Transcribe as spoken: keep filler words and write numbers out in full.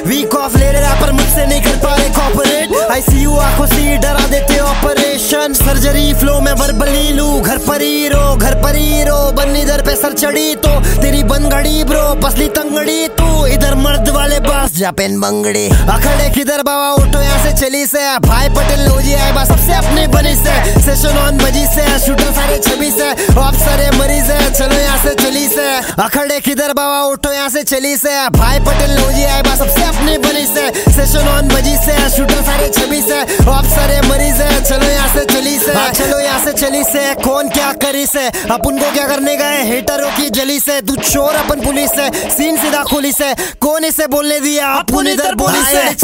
Week of ले रहे wrapper मुझसे नहीं कर पा रहे कॉपरेट। आईसीयू आंखों से डरा देते ऑपरेशन, सर्जरी फ्लो में वर्बली लू। घर पर ही रो घर पर ही रो, बन इधर पे सर चढ़ी तो तेरी बन घड़ी ब्रो। पसली तंगड़ी तू इधर मर्द वाले पास जा पेन बंगड़ी। अखड़े किधर बाबा उठो यहाँ से चली से, भाई पटेल लोजी आए बा सबसे अपनी बनी से। सेशन ऑन बजी से, शूटर सारे छवि से, ऑफ सारे मरीज है चलो यहाँ से चली से। अखड़े किधर बाबा उठो यहाँ से चली से, भाई पटेल लोजी आए बा सबसे अपनी बनी से। सेशन ऑन बजी से, शूटर सारे छवि से, ऑफ सारे मरीज है चलो यहाँ से चली से। चलो यहाँ से चली से, कौन क्या करी से, अपन को क्या करने गए हेटरों की जली से। तू चोर अपन पुलिस से, सीन सीधा खुली से, कौन इसे बोलने दिया अपन इधर बोली से।